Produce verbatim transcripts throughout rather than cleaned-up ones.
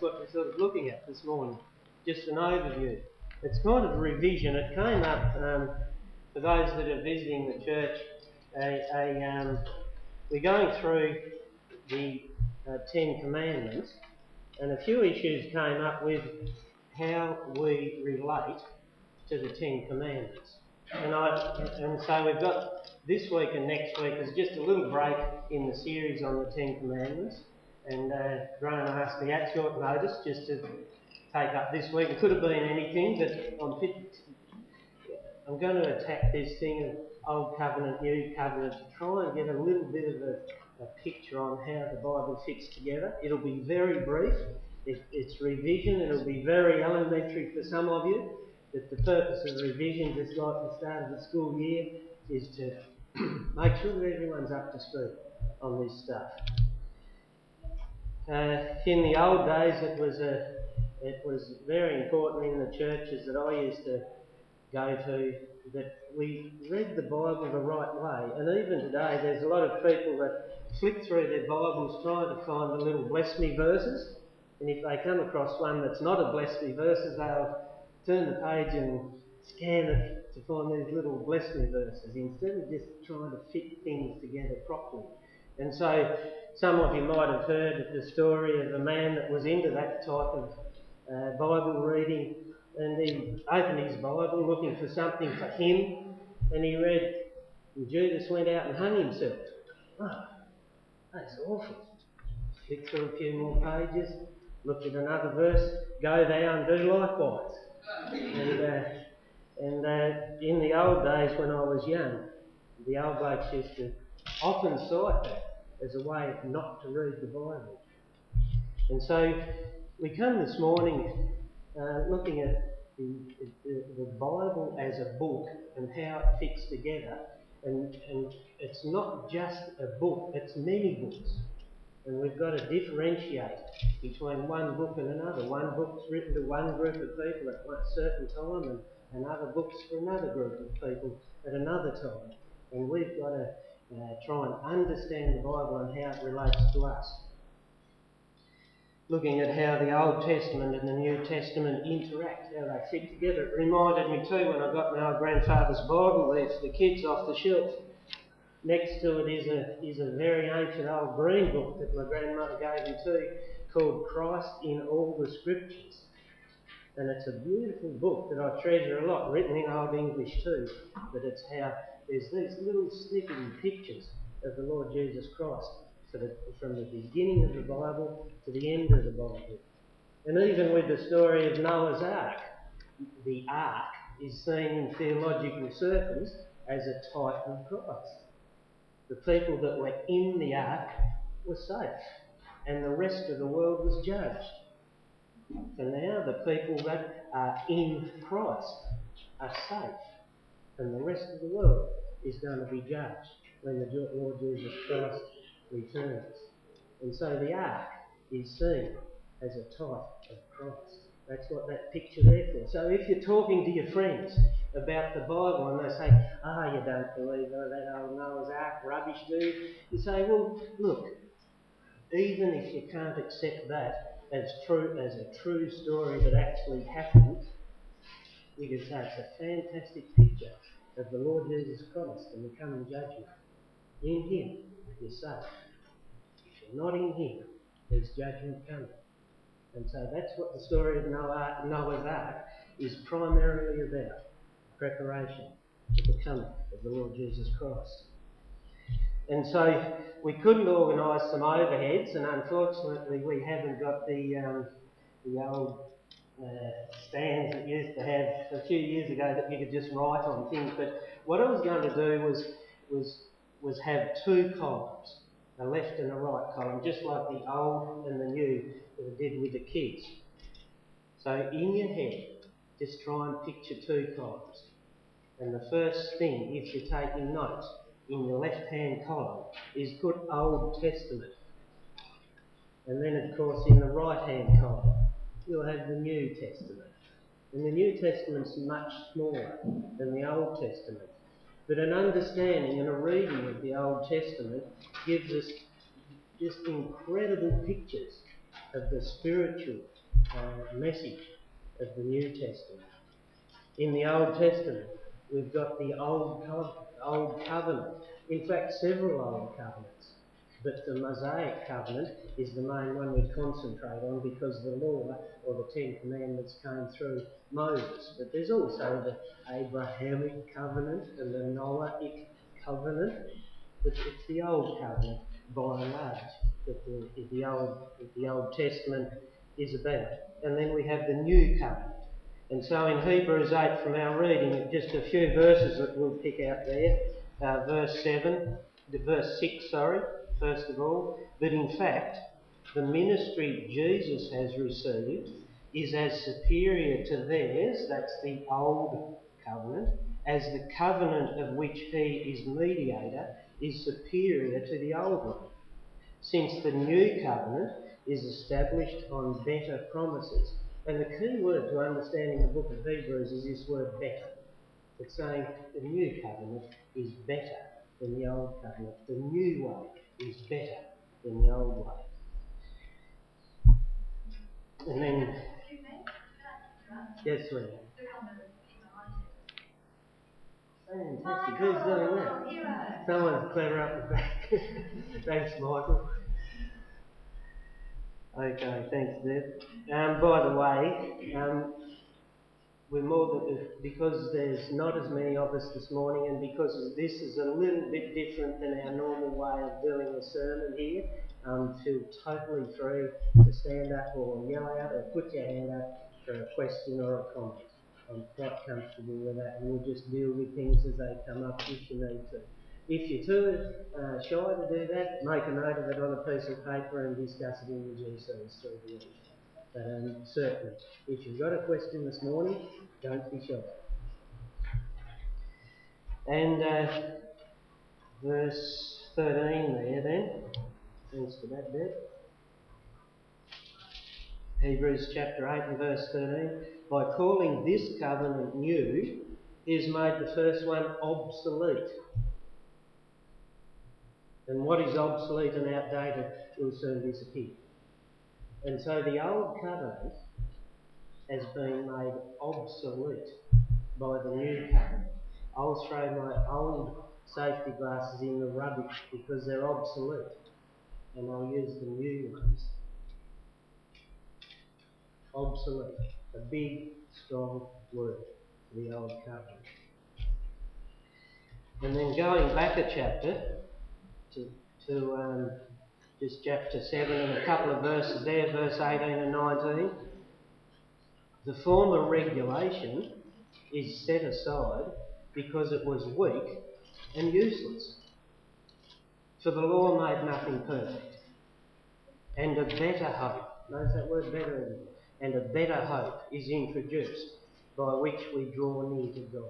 what we're sort of looking at this morning. Just an overview. It's kind of a revision. It came up, um, for those that are visiting the church, a, a, um, we're going through the uh, Ten Commandments, and a few issues came up with how we relate to the Ten Commandments. And, I, and so we've got this week and next week is just a little break in the series on the Ten Commandments. And uh, Graham asked me at short notice just to take up this week. It could have been anything, but I'm, fit, I'm going to attack this thing of Old Covenant, New Covenant to try and get a little bit of a, a picture on how the Bible fits together. It'll be very brief. It, it's revision. It'll be very elementary for some of you. That the purpose of revision, just like the start of the school year, is to make sure that everyone's up to speed on this stuff. Uh, in the old days, it was a, it was very important in the churches that I used to go to that we read the Bible the right way. And even today, there's a lot of people that flick through their Bibles trying to find the little bless me verses. And if they come across one that's not a bless me verses, they'll turn the page and scan it to find these little bless me verses instead of just trying to fit things together properly. And so some of you might have heard of the story of a man that was into that type of uh, Bible reading, and he opened his Bible looking for something for him, and he read, and Judas went out and hung himself. Oh, that's awful. Flicked through a few more pages, looked at another verse, go thou and do likewise. And, uh, and uh, in the old days when I was young, the old blokes used to often cite that as a way not to read the Bible. And so we come this morning uh, looking at the, the, the Bible as a book and how it fits together. And, and it's not just a book, it's many books. And we've got to differentiate between one book and another. One book's written to one group of people at one certain time, and another book's for another group of people at another time. And we've got to uh, try and understand the Bible and how it relates to us. Looking at how the Old Testament and the New Testament interact, how they fit together. It reminded me too when I got my old grandfather's Bible there for the kids off the shelf. Next to it is a is a very ancient old green book that my grandmother gave me too, called Christ in All the Scriptures. And it's a beautiful book that I treasure a lot, written in Old English too. But it's how there's these little snipping pictures of the Lord Jesus Christ for the, from the beginning of the Bible to the end of the Bible. And even with the story of Noah's Ark, the Ark is seen in theological circles as a type of Christ. The people that were in the ark were safe, and the rest of the world was judged. And now the people that are in Christ are safe, and the rest of the world is going to be judged when the Lord Jesus Christ returns. And so the ark is seen as a type of Christ. That's what that picture there for. So if you're talking to your friends about the Bible and they say, ah, oh, you don't believe that old Noah's Ark rubbish, do you? You say, well, look, even if you can't accept that as true as a true story that actually happened, you can say it's a fantastic picture of the Lord Jesus Christ and the coming judgment. In Him, you're safe. If you're not in Him, there's judgment coming. And so that's what the story of Noah, Noah's Ark is primarily about. Preparation for the coming of the Lord Jesus Christ. And so we couldn't organise some overheads, and unfortunately we haven't got the um, the old uh, stands that you used to have a few years ago that you could just write on things. But what I was going to do was was was have two columns, a left and a right column, just like the old and the new that I did with the kids. So in your head, just try and picture two columns. And the first thing, if you're taking notes, in your left-hand column is put Old Testament. And then, of course, in the right-hand column, you'll have the New Testament. And the New Testament's much smaller than the Old Testament. But an understanding and a reading of the Old Testament gives us just incredible pictures of the spiritual uh, message of the New Testament. In the Old Testament, we've got the Old, Co- Old Covenant. In fact, several Old Covenants. But the Mosaic Covenant is the main one we concentrate on because the law, or the Ten Commandments, came through Moses. But there's also the Abrahamic Covenant and the Noahic Covenant. But it's the Old Covenant, by and large, that the, the, Old, that the Old Testament is about. And then we have the New Covenant. And so in Hebrews eight, from our reading, just a few verses that we'll pick out there. Uh, verse seven, verse six, sorry, first of all. But in fact, the ministry Jesus has received is as superior to theirs, that's the Old Covenant, as the covenant of which he is mediator is superior to the old one, since the new covenant is established on better promises. And the key word to understanding the book of Hebrews is this word better. It's saying the new covenant is better than the old covenant. The new way is better than the old way. And then, yes, sweetie. Fantastic. Who's doing that? Someone's clever up the back. Thanks, Michael. Okay, thanks, Deb. Um, by the way, um, we're more than, because there's not as many of us this morning, and because this is a little bit different than our normal way of doing a sermon here, um, feel totally free to stand up or yell out or put your hand up for a question or a comment. I'm quite comfortable with that, and we'll just deal with things as they come up if you need to. If you're too uh, shy to do that, make a note of it on a piece of paper and discuss it in the G Cs through the week. But um, certainly, if you've got a question this morning, don't be shy. And uh, verse thirteen there then, thanks for that bit. Hebrews chapter eight and verse thirteen. By calling this covenant new, he has made the first one obsolete. And what is obsolete and outdated will soon disappear. And so the old covenant has been made obsolete by the new covenant. I'll throw my old safety glasses in the rubbish because they're obsolete, and I'll use the new ones. Obsolete, a big, strong word for the old covenant. And then going back a chapter to, to um, just chapter seven and a couple of verses there, verse eighteen and nineteen. The former regulation is set aside because it was weak and useless. For the law made nothing perfect. And a better hope, notice that word better in it, and a better hope is introduced by which we draw near to God.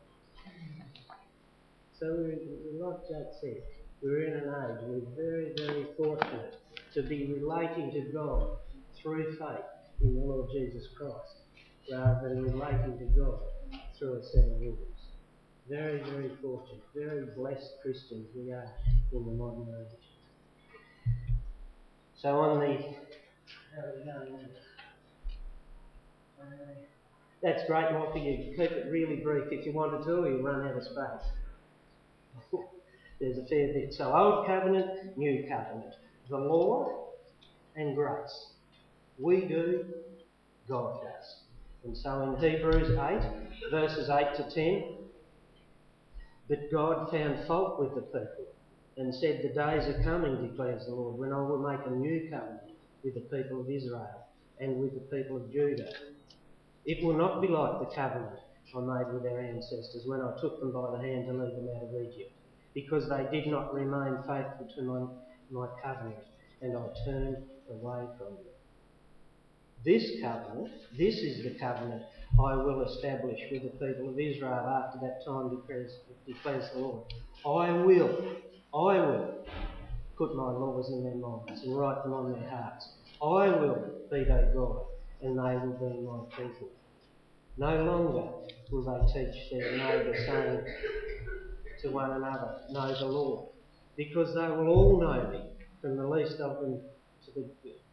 So we're, like Jack said, we're in an age, we're very, very fortunate to be relating to God through faith in the Lord Jesus Christ, rather than relating to God through a set of rules. Very, very fortunate, very blessed Christians we are in the modern age. So on the... How are we going? Uh, that's great, Michael. You keep it really brief if you wanted to, or you'll run out of space. There's a fair bit. So Old Covenant, New Covenant. The law and grace. We do, God does. And so in Hebrews eight, verses eight to ten, but God found fault with the people and said, the days are coming, declares the Lord, when I will make a new covenant with the people of Israel and with the people of Judah. It will not be like the covenant I made with their ancestors when I took them by the hand to lead them out of Egypt, because they did not remain faithful to my, my covenant, and I turned away from them. This covenant, this is the covenant I will establish with the people of Israel after that time, declares, declares the Lord. I will, I will put my laws in their minds and write them on their hearts. I will be their God, and they will be my people. No longer will they teach their neighbour, saying to one another, know the Lord, because they will all know me, from the least of them to the,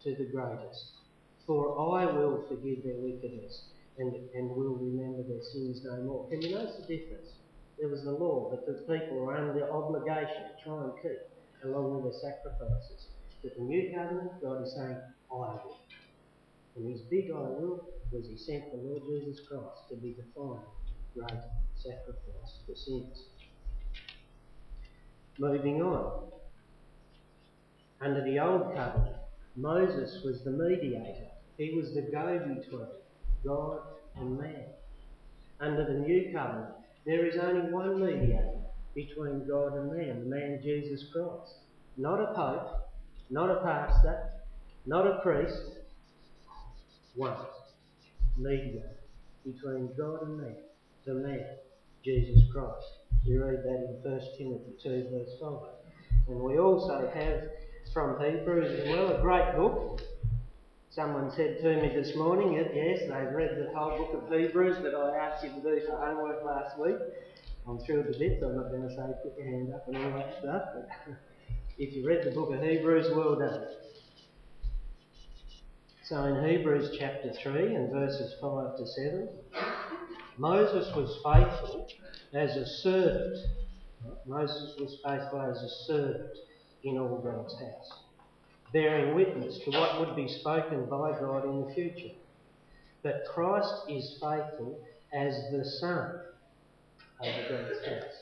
to the greatest. For I will forgive their wickedness and, and will remember their sins no more. Can you notice the difference? There was the law that the people were under the obligation to try and keep, along with their sacrifices. But the new covenant, God is saying, I will. And his big I will was he sent the Lord Jesus Christ to be the final great sacrifice for sins. Moving on. Under the old covenant, Moses was the mediator. He was the go-between God and man. Under the new covenant, there is only one mediator between God and man, the man Jesus Christ. Not a pope, not a pastor, not a priest, one mediator between God and man, the man, Jesus Christ. We read that in First Timothy two verse five. And we also have from Hebrews as well, a great book. Someone said to me this morning, yes, they've read the whole book of Hebrews that I asked you to do for homework last week. I'm thrilled to bits, I'm not going to say put your hand up and all that stuff, but if you read the book of Hebrews, well done. So in Hebrews chapter three and verses five to seven, Moses was faithful as a servant. Moses was faithful as a servant in all God's house, bearing witness to what would be spoken by God in the future. But Christ is faithful as the Son over God's house.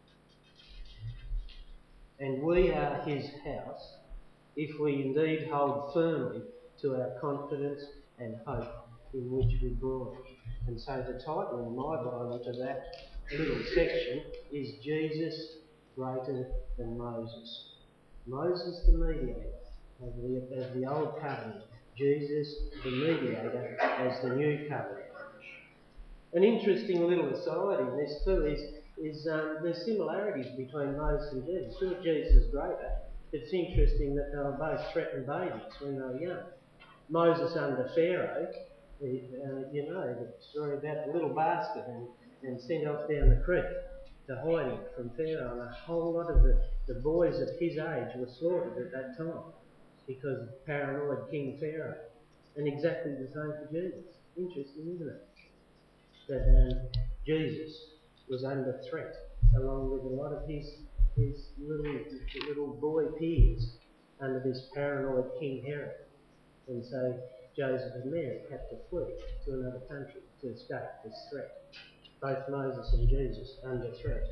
And we are his house if we indeed hold firmly to our confidence and hope in which we glory. And so the title in my Bible to that little section is Jesus Greater Than Moses. Moses the mediator of the, of the old covenant. Jesus the mediator as the new covenant. An interesting little aside in this too is, is um, there's similarities between Moses and Jesus. Sure, Jesus is greater. It's interesting that they were both threatened babies when they were young. Moses under Pharaoh, uh, you know, the story about the little basket and, and sent off down the creek to hide him from Pharaoh. And a whole lot of the, the boys of his age were slaughtered at that time because of paranoid King Pharaoh. And exactly the same for Jesus. Interesting, isn't it? That um, Jesus was under threat along with a lot of his his little little boy peers under this paranoid King Herod. And so Joseph and Mary had to flee to another country to escape this threat. Both Moses and Jesus under threat.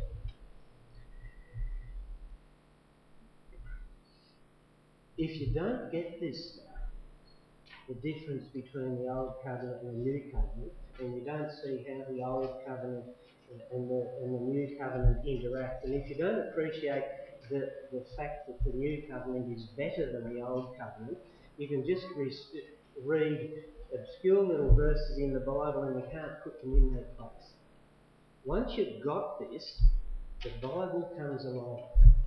If you don't get this stuff, the difference between the old covenant and the new covenant, and you don't see how the old covenant and the, and the new covenant interact, and if you don't appreciate the, the fact that the new covenant is better than the old covenant, you can just re- read obscure little verses in the Bible and you can't put them in their place. Once you've got this, the Bible comes alive.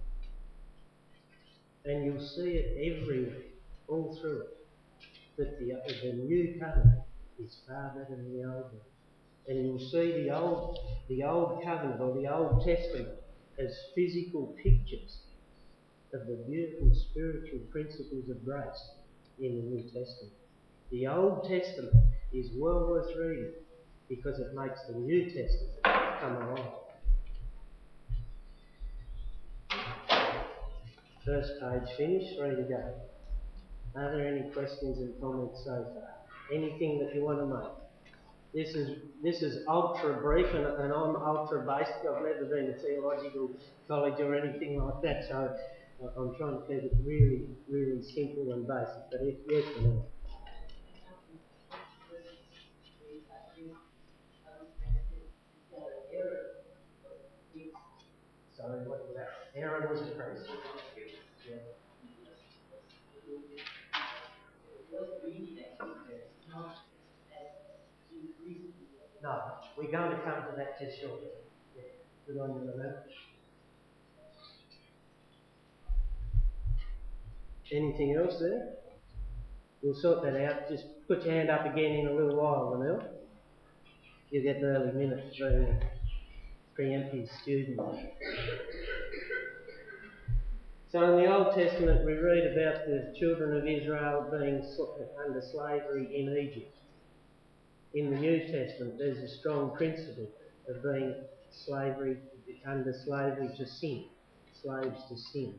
And you'll see it everywhere, all through it, that the, the new covenant is far better than the old one. And you'll see the old, the old covenant or the Old Testament as physical pictures of the beautiful spiritual principles of grace in the New Testament. The Old Testament is well worth reading because it makes the New Testament come alive. First page finished, three to go. Are there any questions and comments so far? Anything that you want to make? This is this is ultra brief and, and I'm ultra basic. I've never been to theological college or anything like that, so I'm trying to keep it really, really simple and basic. But if yes or no. Sorry, what was that? Aaron was a priest. Yeah. No, we're going to come to that just shortly. Yeah. Good on you, Lynette. Anything else there? We'll sort that out. Just put your hand up again in a little while, Lynette. You'll get an early minute for the preemptive student. So in the Old Testament we read about the children of Israel being under slavery in Egypt. In the New Testament there's a strong principle of being slavery under slavery to sin, slaves to sin.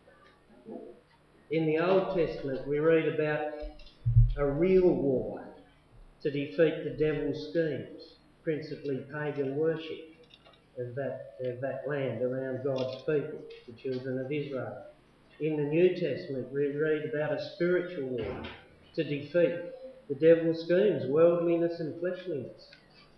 In the Old Testament we read about a real war to defeat the devil's schemes, principally pagan worship of that, of that land around God's people, the children of Israel. In the New Testament we read about a spiritual war to defeat the devil's schemes, worldliness and fleshliness.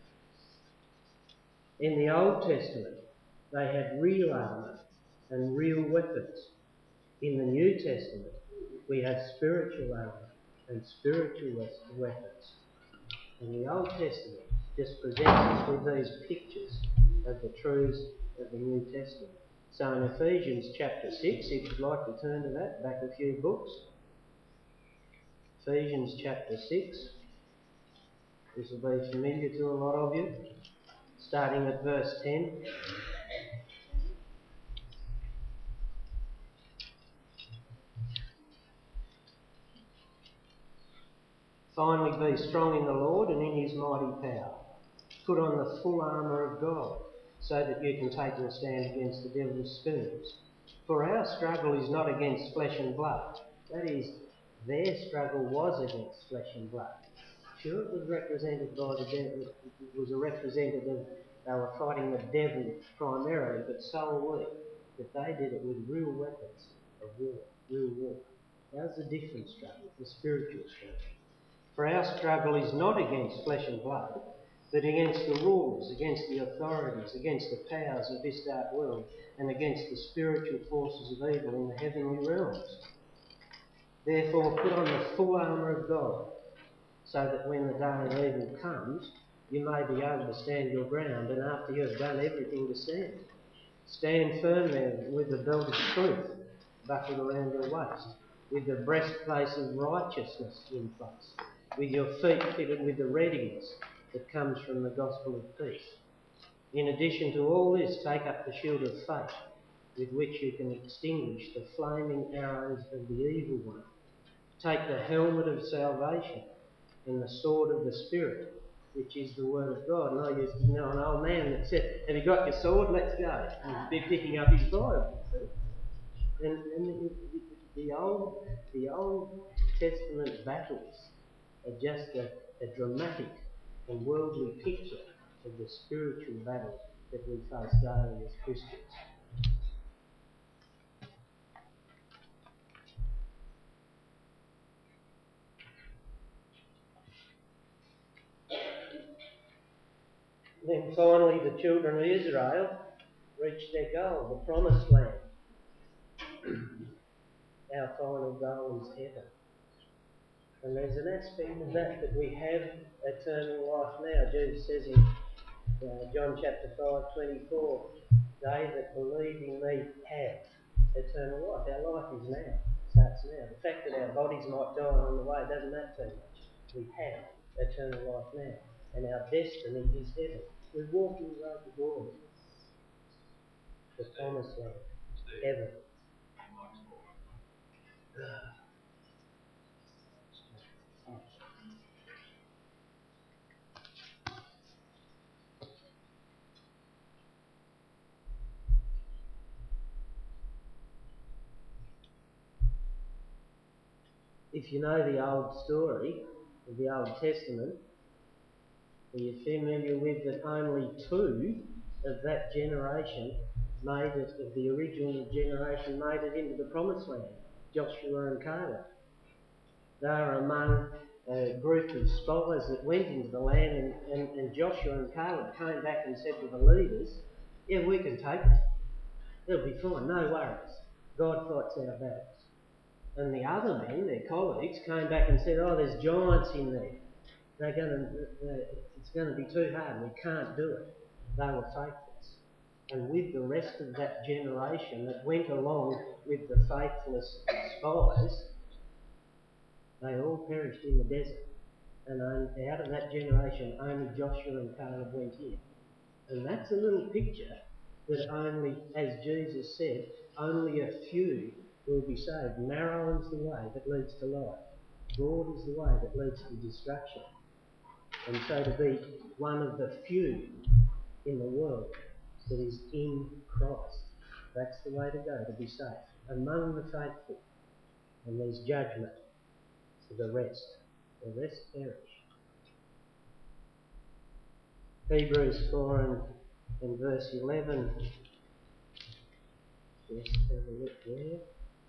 In the Old Testament they had real armour and real weapons. In the New Testament we have spiritual armour and spiritual weapons. And the Old Testament just presents us with these pictures of the truths of the New Testament. So in Ephesians chapter six, if you'd like to turn to that, back a few books. Ephesians chapter six. This will be familiar to a lot of you. Starting at verse ten. Finally, be strong in the Lord and in his mighty power. Put on the full armour of God, so that you can take your stand against the devil's schemes. For our struggle is not against flesh and blood. That is, their struggle was against flesh and blood. Sure, it was represented by the devil, it was a representative, they were fighting the devil primarily, but so are we. But they did it with real weapons of war, real war. That was a different struggle, the spiritual struggle. For our struggle is not against flesh and blood, but against the rulers, against the authorities, against the powers of this dark world, and against the spiritual forces of evil in the heavenly realms. Therefore, put on the full armour of God, so that when the day of evil comes, you may be able to stand your ground, and after you have done everything to stand, stand firm there with the belt of truth buckled around your waist, with the breastplate of righteousness in place, with your feet fitted with the readiness that comes from the gospel of peace. In addition to all this, take up the shield of faith, with which you can extinguish the flaming arrows of the evil one. Take the helmet of salvation and the sword of the Spirit, which is the word of God. And I used to know an old man that said, have you got your sword? Let's go. And he'd be picking up his Bible. And, and the, the, the, old, the Old Testament battles are just a, a dramatic and worldly picture of the spiritual battle that we face daily as Christians. Then finally the children of Israel reached their goal, the promised land. Our final goal is heaven. And there's an aspect of that that we have eternal life now. Jesus says in uh, John chapter five, twenty-four, they that believe in me have eternal life. Our life is now, starts now. The fact that our bodies might die on the way doesn't matter too much. We have eternal life now. And our destiny is heaven. We're walking the road to glory. The promised land. Heaven. If you know the old story of the Old Testament, are you familiar with that only two of that generation made it, of the original generation, made it into the promised land? Joshua and Caleb. They are among a group of spies that went into the land, and, and, and Joshua and Caleb came back and said to the leaders, yeah, we can take it. It'll be fine, no worries. God fights our battles. And the other men, their colleagues, came back and said, oh, there's giants in there. They're going to, it's going to be too hard. We can't do it. They were faithless. And with the rest of that generation that went along with the faithless spies, they all perished in the desert. And out of that generation, only Joshua and Caleb went in. And that's a little picture that only, as Jesus said, only a few will be saved. Narrow is the way that leads to life. Broad is the way that leads to destruction. And so to be one of the few in the world that is in Christ, that's the way to go to be safe. Among the faithful, and there's judgment for the rest. The rest perish. Hebrews four and, and verse eleven. Let's have a look there.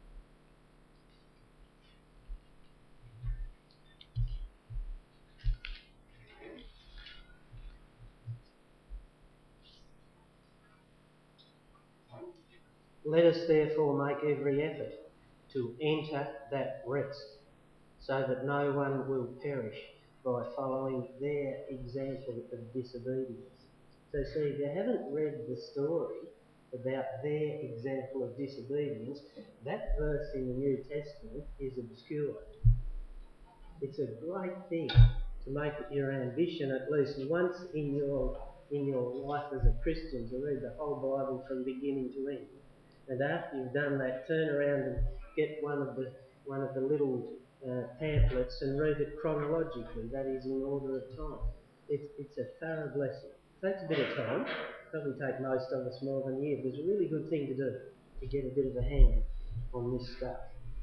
Let us therefore make every effort to enter that rest, so that no one will perish by following their example of disobedience. So see, if you haven't read the story about their example of disobedience, that verse in the New Testament is obscure. It's a great thing to make it your ambition, at least once in your in your life as a Christian, to read the whole Bible from beginning to end. And after you've done that, turn around and get one of the one of the little uh, pamphlets and read it chronologically, that is, in order of time. It's, it's a thorough blessing. It takes a bit of time. It doesn't take most of us more than a year, but it's a really good thing to do, to get a bit of a hand on this stuff.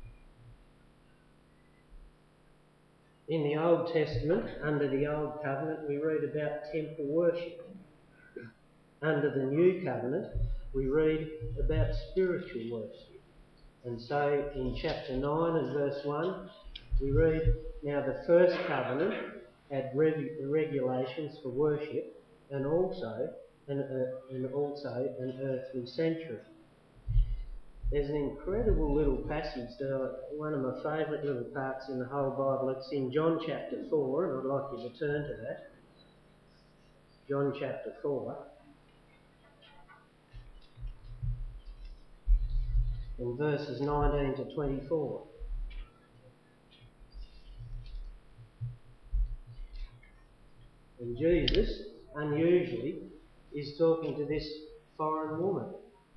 In the Old Testament, under the Old Covenant, we read about temple worship. Under the New Covenant, we read about spiritual worship. And so in chapter nine and verse one, we read, now the first covenant had reg- regulations for worship and also an, uh, and also an earthly sanctuary. There's an incredible little passage, that I, one of my favourite little parts in the whole Bible. It's in John chapter four, and I'd like you to turn to that. John chapter four. In verses nineteen to twenty-four. And Jesus, unusually, is talking to this foreign woman.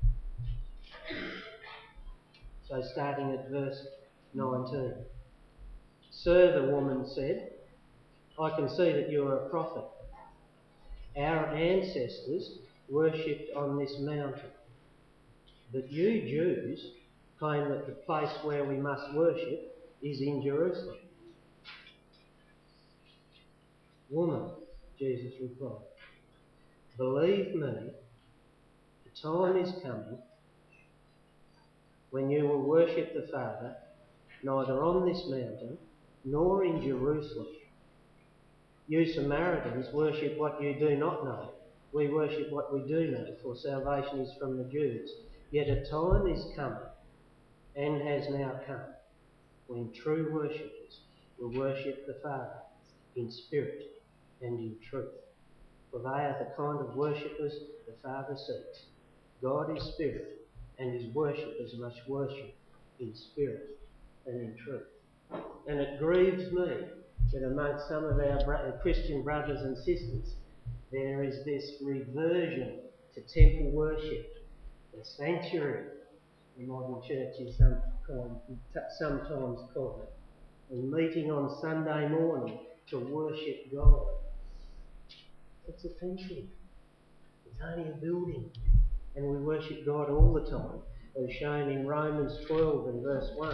So starting at verse nineteen. Sir, the woman said, I can see that you are a prophet. Our ancestors worshipped on this mountain, but you Jews claim that the place where we must worship is in Jerusalem. Woman, Jesus replied, believe me, the time is coming when you will worship the Father neither on this mountain nor in Jerusalem. You Samaritans worship what you do not know. We worship what we do know, for salvation is from the Jews. Yet a time is coming, and has now come, when true worshippers will worship the Father in spirit and in truth. For they are the kind of worshippers the Father seeks. God is spirit, and his worshippers must worship in spirit and in truth. And it grieves me that amongst some of our bro- Christian brothers and sisters, there is this reversion to temple worship, the sanctuary, the modern church is sometimes called it, and meeting on Sunday morning to worship God. It's offensive. It's only a building, and we worship God all the time, as shown in Romans twelve and verse one.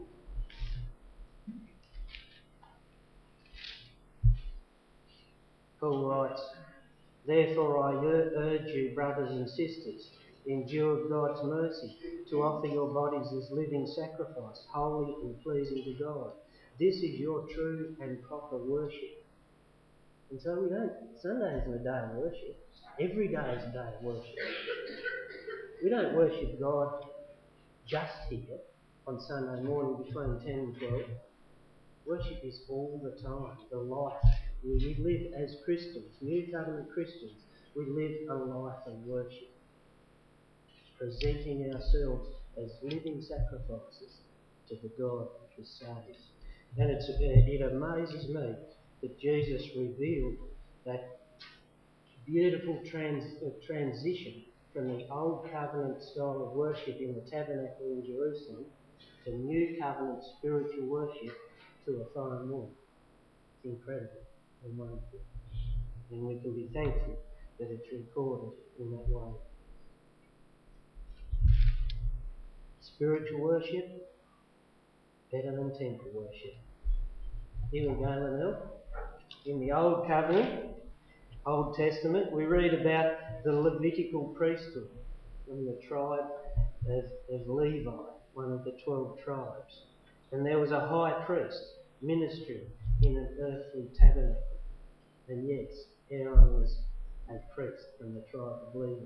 Paul writes, therefore I urge you, brothers and sisters, in view of God's mercy, to offer your bodies as living sacrifice, holy and pleasing to God. This is your true and proper worship. And so we don't, Sunday isn't a day of worship. Every day is a day of worship. We don't worship God just here on Sunday morning between ten and twelve. Worship is all the time, the life. We live as Christians, New Covenant Christians. We live a life of worship, presenting ourselves as living sacrifices to the God who saves. And it's, it amazes me that Jesus revealed that beautiful trans, uh, transition from the old covenant style of worship in the tabernacle in Jerusalem to new covenant spiritual worship to a fine one. It's incredible and wonderful. And we can be thankful that it's recorded in that way. Spiritual worship, better than temple worship. Here we go, Lynelle. In the Old Covenant, Old Testament, we read about the Levitical priesthood from the tribe of, of Levi, one of the twelve tribes. And there was a high priest ministering in an earthly tabernacle. And yes, Aaron was a priest from the tribe of Levi.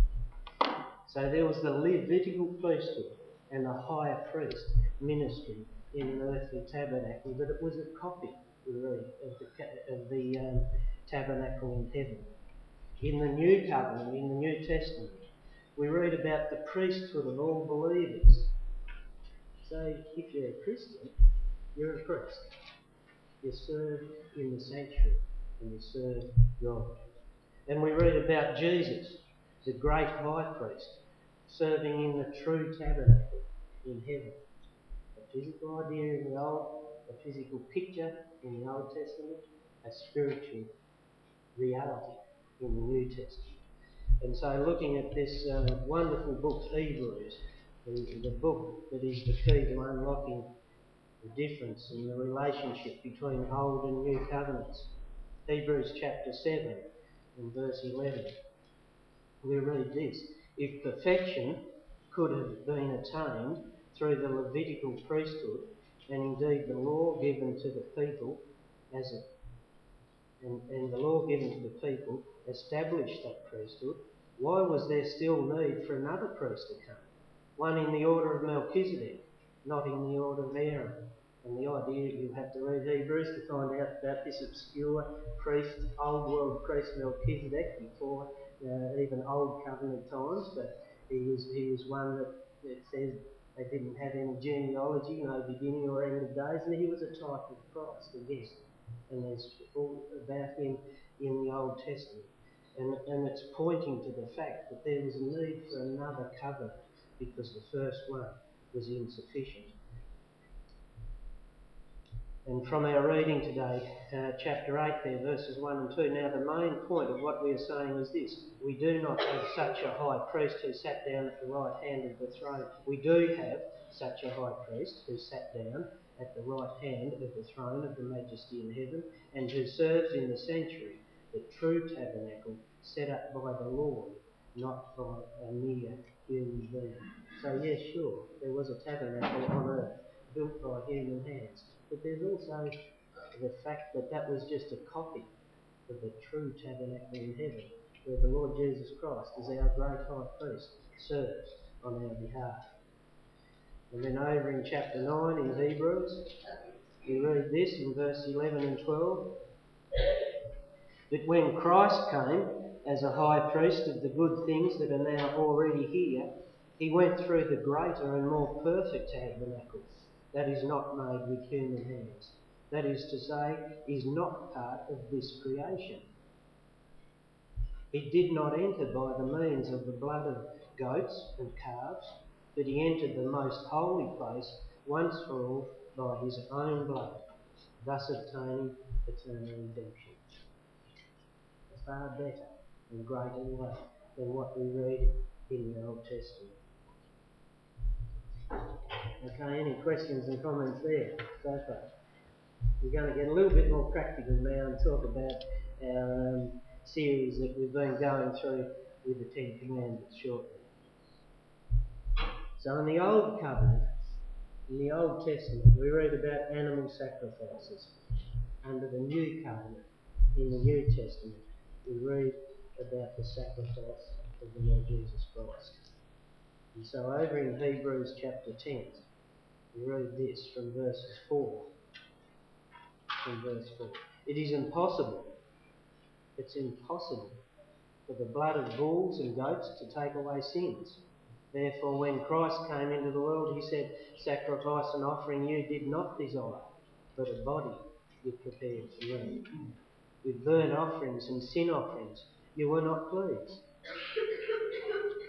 So there was the Levitical priesthood and the high priest ministering in an earthly tabernacle, but it was a copy, we read, of the, of the um, tabernacle in heaven. In the New Covenant, in the New Testament, we read about the priesthood of all believers. So if you're a Christian, you're a priest. You serve in the sanctuary and you serve God. And we read about Jesus, the great high priest, serving in the true tabernacle in heaven. A physical idea in the Old, a physical picture in the Old Testament, a spiritual reality in the New Testament. And so looking at this uh, wonderful book, Hebrews, the, the book that is the key to unlocking the difference in the relationship between Old and New Covenants. Hebrews chapter seven and verse eleven. We read this: if perfection could have been attained through the Levitical priesthood, and indeed the law given to the people as a, and, and the law given to the people established that priesthood, why was there still need for another priest to come? One in the order of Melchizedek, not in the order of Aaron. And the idea, you have to read Hebrews to find out about this obscure priest, old world priest Melchizedek, before uh, even old covenant times, but he was he was one that, that says they didn't have any genealogy, no beginning or end of days, and he was a type of Christ again. And there's all about him in the Old Testament. And, and it's pointing to the fact that there was a need for another covenant because the first one was insufficient. And from our reading today, uh, chapter eight there, verses one and two, now the main point of what we are saying is this: we do not have such a high priest who sat down at the right hand of the throne. We do have such a high priest who sat down at the right hand of the throne of the majesty in heaven, and who serves in the sanctuary, the true tabernacle set up by the Lord, not by a mere human being. So yes, sure, there was a tabernacle on earth built by human hands. But there's also the fact that that was just a copy of the true tabernacle in heaven, where the Lord Jesus Christ, as our great high priest, serves on our behalf. And then over in chapter nine in Hebrews, we read this in verse eleven and twelve. But when Christ came as a high priest of the good things that are now already here, he went through the greater and more perfect tabernacle, that is not made with human hands. That is to say, is not part of this creation. He did not enter by the means of the blood of goats and calves, but he entered the most holy place once for all by his own blood, thus obtaining eternal redemption. A far better and greater way than what we read in the Old Testament. Okay, any questions and comments there so far? We're going to get a little bit more practical now and talk about our um, series that we've been going through with the Ten Commandments shortly. So in the Old Covenant, in the Old Testament, we read about animal sacrifices. Under the New Covenant, in the New Testament, we read about the sacrifice of the Lord Jesus Christ. And so over in Hebrews chapter ten, we read this from verses four. From verse four. It is impossible, it's impossible for the blood of bulls and goats to take away sins. Therefore, when Christ came into the world, he said, sacrifice and offering you did not desire, but a body you prepared for me. With burnt offerings and sin offerings you were not pleased.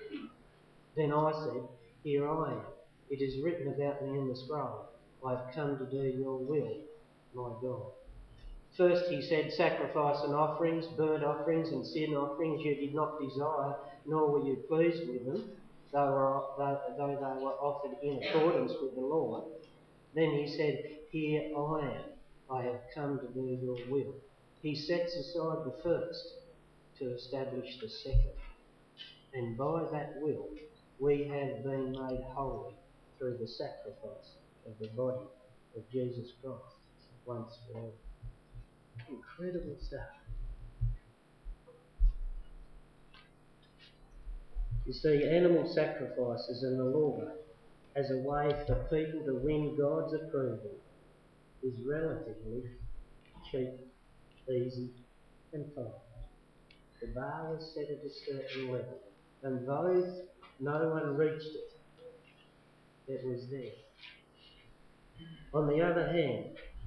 Then I said, Here I am. It is written about me in the scroll. I have come to do your will, my God. First he said, Sacrifice and offerings, burnt offerings and sin offerings you did not desire, nor were you pleased with them, though, were, though, though they were offered in accordance with the law. Then he said, Here I am. I have come to do your will. He sets aside the first to establish the second. And by that will, we have been made holy through the sacrifice of the body of Jesus Christ once for all. Incredible stuff. You see, animal sacrifices in the law as a way for people to win God's approval is relatively cheap, easy and fine. The bar was set at a certain level, and though no one reached it, it was there. On the other hand,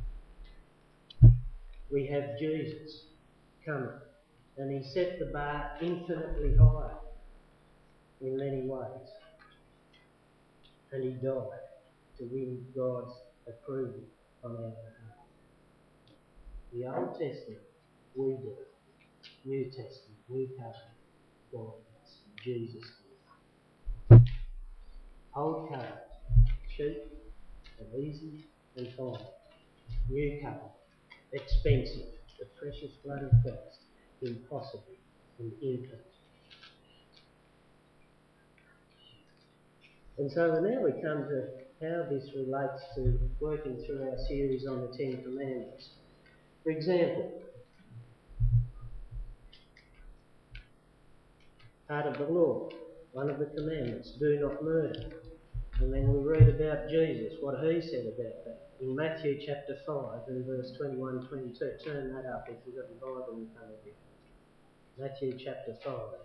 we have Jesus coming, and he set the bar infinitely higher in many ways. And he died to win God's approval on our behalf. The Old Testament, we do. New Testament, New Covenant, God does. Jesus did. Old Covenant, cheap and easy and fine. New Covenant, expensive, the precious blood of Christ, impossible and infinite. And so now we come to how this relates to working through our series on the Ten Commandments. For example, part of the law, one of the commandments, do not murder. And then we read about Jesus, what he said about that. In Matthew chapter five and verse twenty-one twenty-two. Turn that up if you've got your Bible in front of you. Matthew chapter five.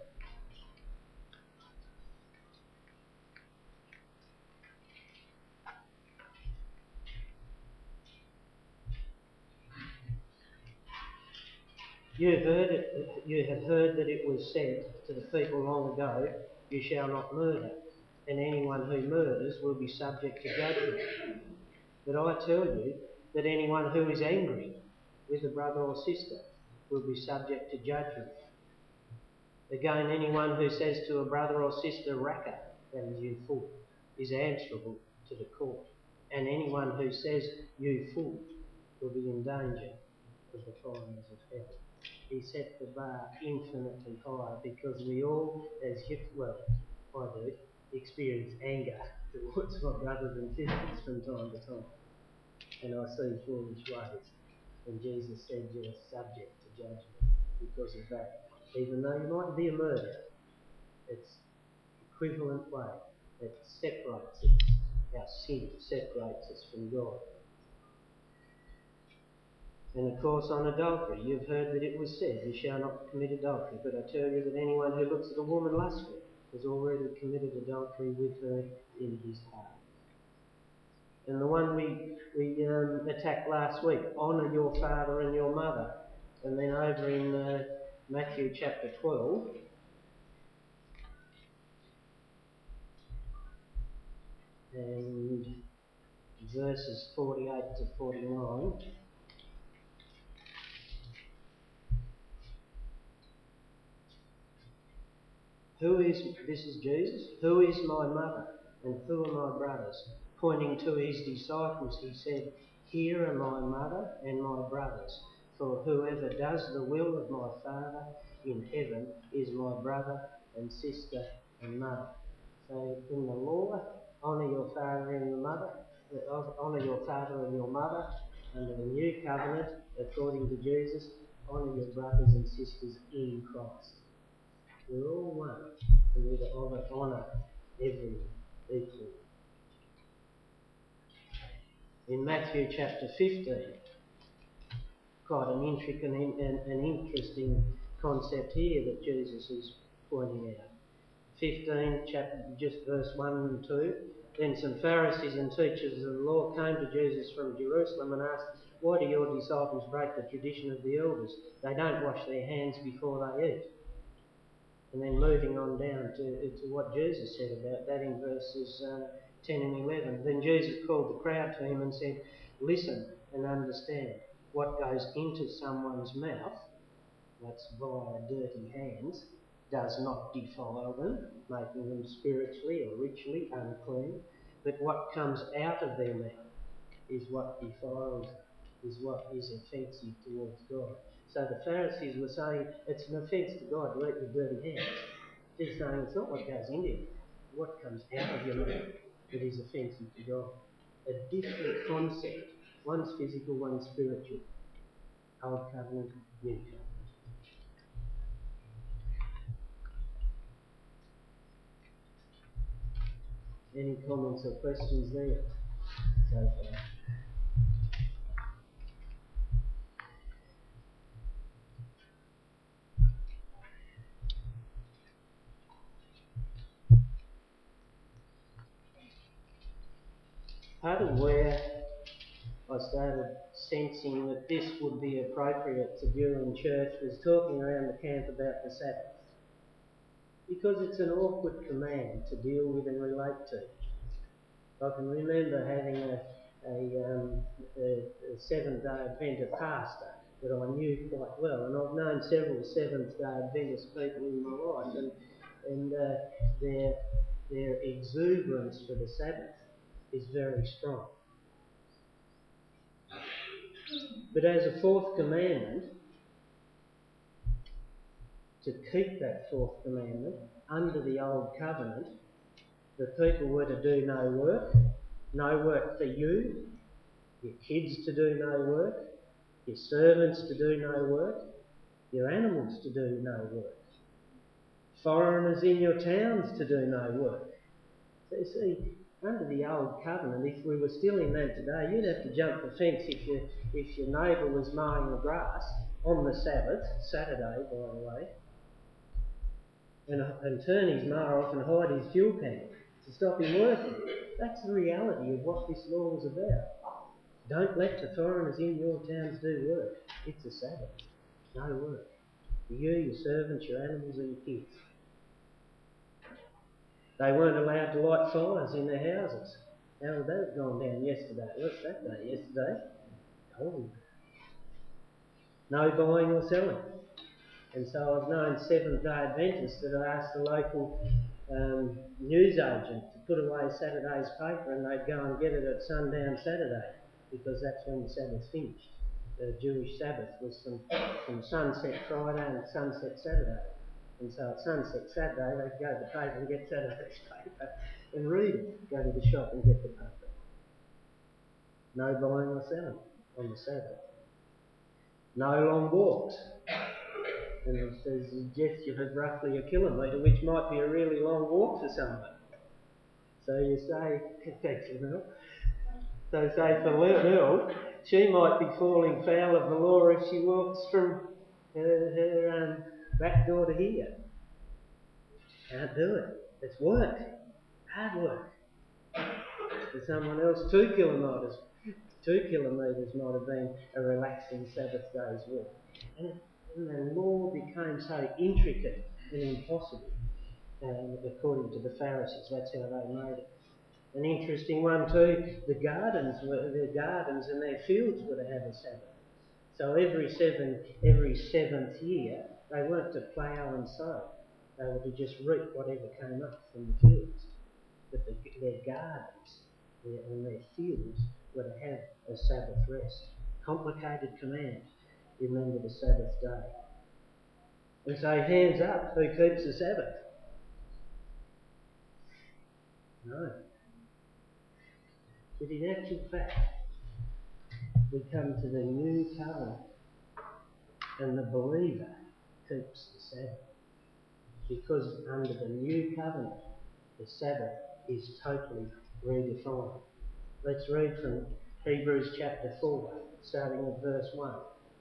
You have heard it, you have heard that it was said to the people long ago, you shall not murder, and anyone who murders will be subject to judgment. But I tell you that anyone who is angry with a brother or sister will be subject to judgment. Again, anyone who says to a brother or sister, raca, that is, you fool, is answerable to the court. And anyone who says, you fool, will be in danger of the fires of hell. He set the bar infinitely high because we all, as you, well, I do, experience anger towards my brothers and sisters from time to time. And I see foolish ways. And Jesus said you're subject to judgment because of that. Even though you might be a murderer, it's equivalent way that separates us. Our sin separates us from God. And of course on adultery, you've heard that it was said, you shall not commit adultery. But I tell you that anyone who looks at a woman lustfully has already committed adultery with her in his heart. And the one we, we um, attacked last week, honour your father and your mother. And then over in uh, Matthew chapter twelve, and verses forty-eight to forty-nine. Who is, this is Jesus, who is my mother and who are my brothers? Pointing to his disciples, he said, Here are my mother and my brothers, for whoever does the will of my Father in heaven is my brother and sister and mother. So in the law, honour your father and your mother, honour your father and your mother. Under the new covenant, according to Jesus, honour your brothers and sisters in Christ. We're all one, and we're to honour everyone equally. In Matthew chapter fifteen, quite an intricate and an interesting concept here that Jesus is pointing out. fifteen, chapter, just verse one and two. Then some Pharisees and teachers of the law came to Jesus from Jerusalem and asked, Why do your disciples break the tradition of the elders? They don't wash their hands before they eat. And then moving on down to, to what Jesus said about that in verses uh, ten and eleven. Then Jesus called the crowd to him and said, "Listen and understand. What goes into someone's mouth, that's via dirty hands, does not defile them, making them spiritually or ritually unclean. But what comes out of their mouth is what defiles them, is what is offensive towards God." So the Pharisees were saying it's an offence to God to eat with dirty hands. They're saying it's not what goes into you, what comes out of your mouth that is offensive to God. A different concept. One's physical, one's spiritual. Old covenant, new covenant. Any comments or questions there so far? Part of where I started sensing that this would be appropriate to do in church was talking around the camp about the Sabbath. Because it's an awkward command to deal with and relate to. I can remember having a, a, um, a, a Seventh-day Adventist pastor that I knew quite well, and I've known several Seventh-day Adventist people in my life, and, and uh, their, their exuberance for the Sabbath is very strong. But as a fourth commandment, to keep that fourth commandment under the old covenant, the people were to do no work, no work for you, your kids to do no work, your servants to do no work, your animals to do no work, foreigners in your towns to do no work. So you see, under the old covenant, if we were still in that today, you'd have to jump the fence if, you, if your neighbour was mowing the grass on the Sabbath, Saturday by the way, and, and turn his mower off and hide his fuel tank to stop him working. That's the reality of what this law was about. Don't let the foreigners in your towns do work. It's a Sabbath. No work. For you, your servants, your animals and your kids. They weren't allowed to light fires in their houses. How would that have gone down yesterday? What's that day? Yesterday? Cold. No buying or selling. And so I've known Seventh-day Adventists that have asked the local um, news agent to put away Saturday's paper, and they'd go and get it at sundown Saturday, because that's when the Sabbath finished. The Jewish Sabbath was from, from sunset Friday and sunset Saturday. And so at sunset Saturday, they'd go to the paper and get Saturday's paper and read it. Go to the shop and get the paper. No buying or selling on the Sabbath. No long walks. And there's a gesture of roughly a kilometre, which might be a really long walk for someone. So you say, thanks, Mel. So say for Mel, she might be falling foul of the law if she walks from her, her um, back door to here. Can't do it. It's work. Hard work. For someone else, two kilometres, two kilometres might have been a relaxing Sabbath day's walk. And, and the law became so intricate and impossible, um, according to the Pharisees. That's how they made it. An interesting one too, the gardens, were, their gardens and their fields were to have a Sabbath. So every seven, every seventh year, they weren't to plough and sow. They were to just reap whatever came up from the fields. But the, their gardens their, and their fields were to have a Sabbath rest. Complicated command. Remember the Sabbath day. And so hands up, who keeps the Sabbath? No. But in actual fact, we come to the new covenant, and the believer keeps the Sabbath. Because under the new covenant, the Sabbath is totally redefined. Let's read from Hebrews chapter four, starting at verse one.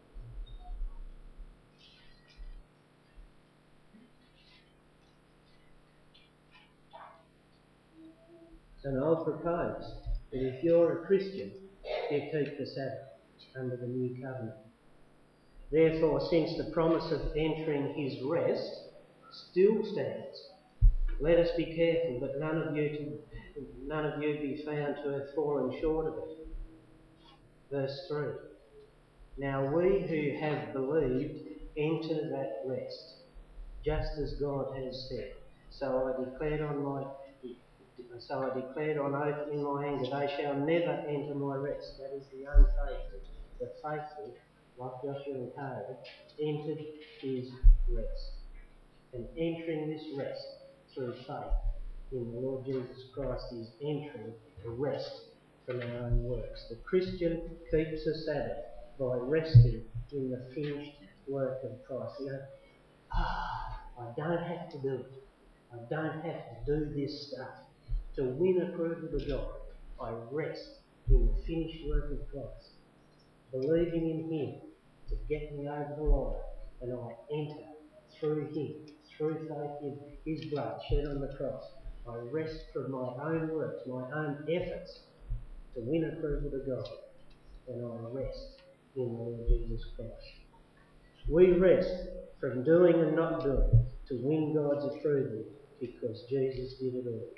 And I'll propose that if you're a Christian, you keep the Sabbath under the new covenant. Therefore, since the promise of entering his rest still stands. Let us be careful that none of you to, none of you be found to have fallen short of it. Verse three. Now we who have believed enter that rest, just as God has said. So I declared on my so I declared on oath in my anger, they shall never enter my rest. That is the unfaithful. The faithful, like Joshua and Caleb, entered his rest. And entering this rest through faith in the Lord Jesus Christ is entering the rest from our own works. The Christian keeps the Sabbath by resting in the finished work of Christ. You know, ah, I don't have to do it. I don't have to do this stuff to win approval to God. I rest in the finished work of Christ, believing in Him to get me over the line, and I enter through Him, through faith in His blood shed on the cross. I rest from my own works, my own efforts to win approval to God, and I rest in the Lord Jesus Christ. We rest from doing and not doing to win God's approval because Jesus did it all.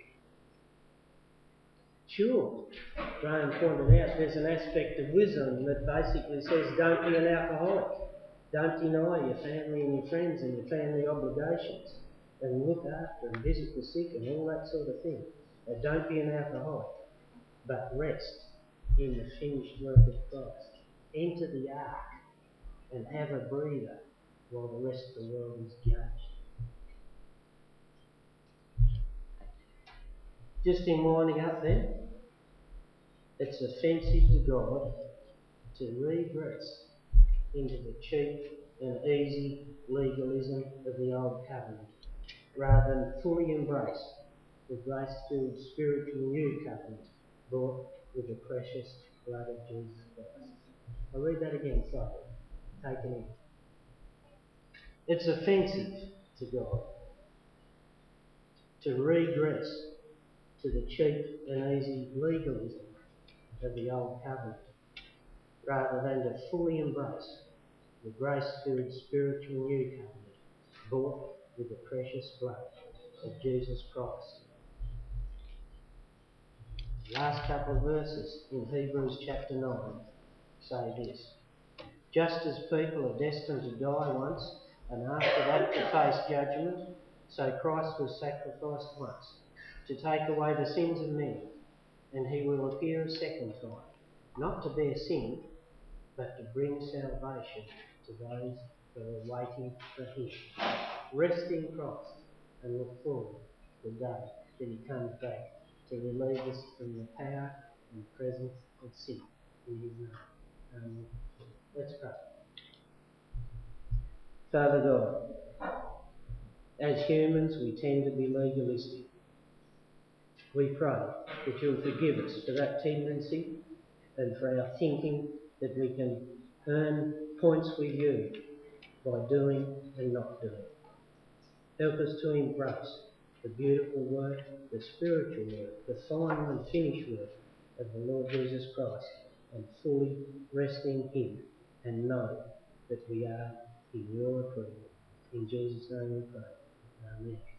Sure, Graham pointed out there's an aspect of wisdom that basically says don't be an alcoholic. Don't deny your family and your friends and your family obligations, and look after and visit the sick and all that sort of thing. Now, don't be an alcoholic, but rest in the finished work of Christ. Enter the ark and have a breather while the rest of the world is judged. Just in winding up then, it's offensive to God to regress into the cheap and easy legalism of the old covenant, rather than fully embrace the grace-filled spiritual new covenant bought with the precious blood of Jesus Christ. I'll read that again slightly. Take it in. It's offensive to God to regress to the cheap and easy legalism of the old covenant, rather than to fully embrace the grace-filled spiritual new covenant bought with the precious blood of Jesus Christ. The last couple of verses in Hebrews chapter nine say this: just as people are destined to die once, and after that to face judgment, so Christ was sacrificed once to take away the sins of men, and he will appear a second time, not to bear sin, but to bring salvation to those who are waiting for him. Rest in Christ and look forward to the day that he comes back to relieve us from the power and presence of sin in his name. Um, let's pray. Father God, as humans we tend to be legalistic. We pray that you'll forgive us for that tendency and for our thinking that we can earn points with you by doing and not doing. Help us to embrace the beautiful work, the spiritual work, the final and finished work of the Lord Jesus Christ, and fully rest in him and know that we are in your approval. In Jesus' name we pray. Amen.